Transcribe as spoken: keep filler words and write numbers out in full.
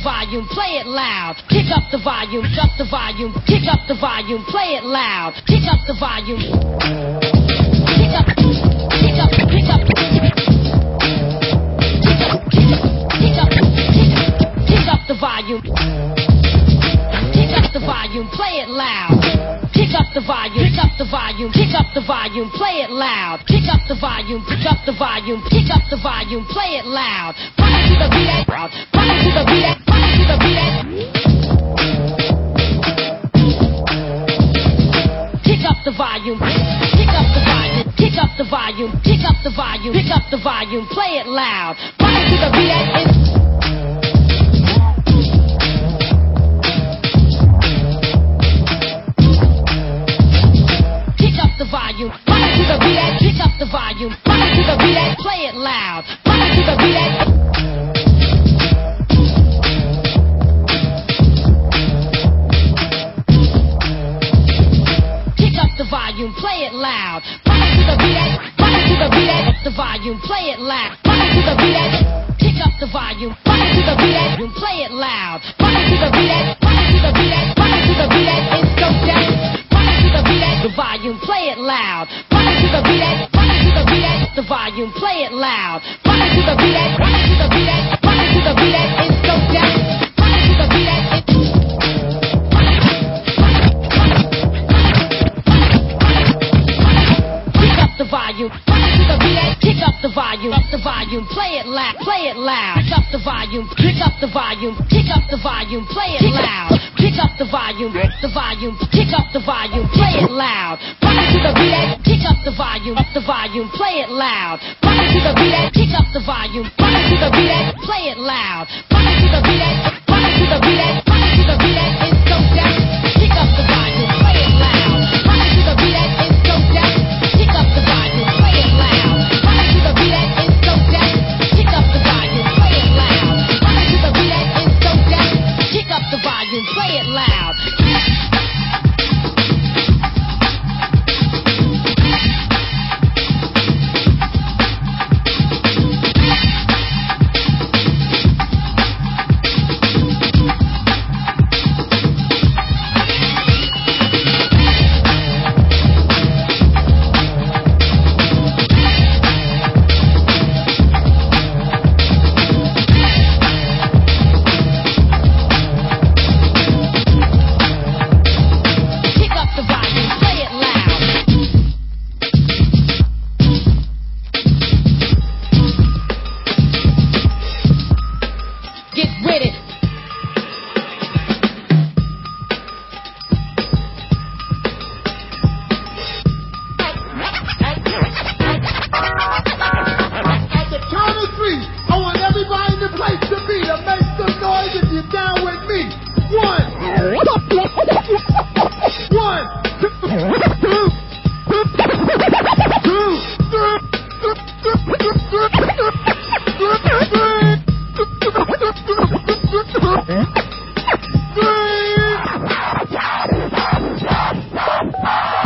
volume, play it loud. Kick up the volume, up the volume, kick up the volume, play it loud. Kick up the volume. Kick up, kick up, kick up. Kick up, kick up, kick up, kick up the volume. Kick up the volume, play it loud. Kick up the volume, pick up the volume, pick up the volume, play it loud. Kick up the volume, pick up the volume, pick up the volume, play it loud. Pop to the beat, pop to the beat, pop to the beat. Pick up the volume, pick up the volume, pick up the volume, pick up the volume, pick up the volume, play it loud. Pop to the beat. The volume, pop to the beat, pick up the volume, pop to the beat, play it loud, pop to the beat. Pick up the volume, play it loud, pop to the beat, pop to the beat, up the volume, play it loud, pop to the beat. Pick up the volume, pop to the beat, play it loud, pop to the beat, pop to the beat, pop to the beat, it's so down. The volume, play it loud. Pop to the beat, pop to the beat. The volume, play it loud. Pop to the beat, pop to the beat, pop to the beat. It's so down. Pop to the beat. Pick up the volume. Pop to the beat. Pick up the volume. Up the volume, play it loud. Play it loud. Pick up the volume. Pick up the volume. Pick up the volume. Play it loud. Pick up the volume, the volume, pick up the volume, play it loud. Pop to the beat, pick up the volume, up the volume, play it loud. Pop to the beat, pick up the volume, pop to the beat, play it loud. Pop to the beat, pop to the beat, pop to the beat, it's so down. Pick up the volume, play it loud. Pop to the beat, it's so down. Pick up the volume, play it loud. Pop to the beat, it's so down. Pick up the volume, play it loud. Pop to the beat, it's so down. Pick up the volume, play it loud. One, two, two, two, two, two, two, two.